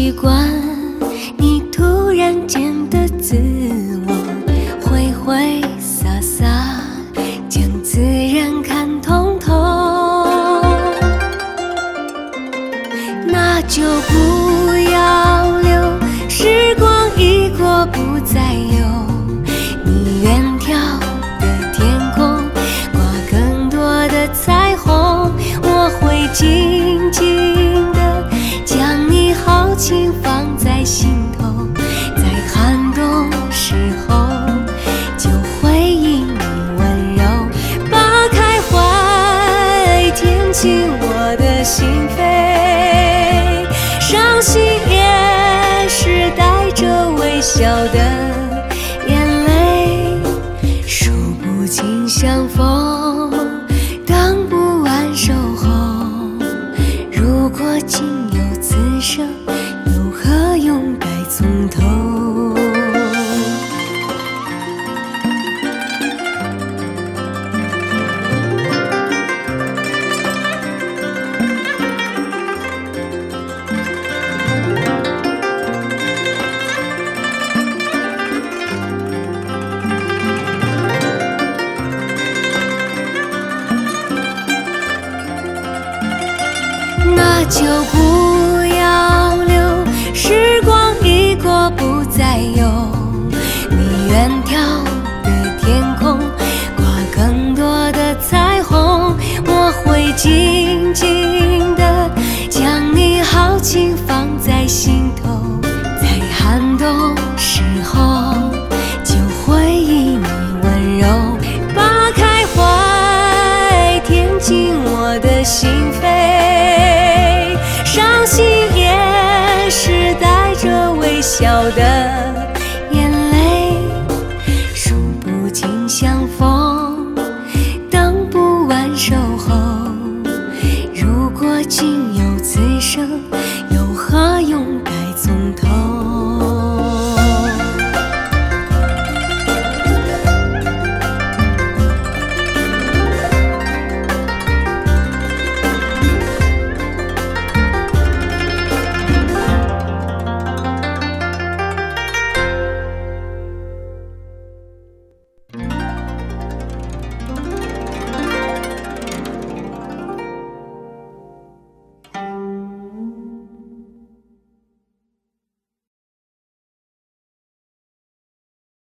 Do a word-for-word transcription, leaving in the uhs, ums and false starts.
习惯你突然间的自我，挥挥洒洒，将自然看通透。那就不要留，时光一过不再有。你远眺的天空，挂更多的彩虹，我会静静地将你豪情放在心头，在寒冬时候就回应你温柔，扒开怀，填进我的心扉，伤心也是带着微笑的眼泪，数不尽相逢，当不完守候。如果仅有此生，又何用改从头？那就不要留，时光一过不再有。你远眺的天空，挂更多的彩虹，我会静静地将你豪情放在心头，在寒冬时候就回应你温柔，扒开怀，填进我的心扉，伤心也是带着微笑的眼泪，数不尽相逢，等不完守候。如果仅有此生，又何用改从头？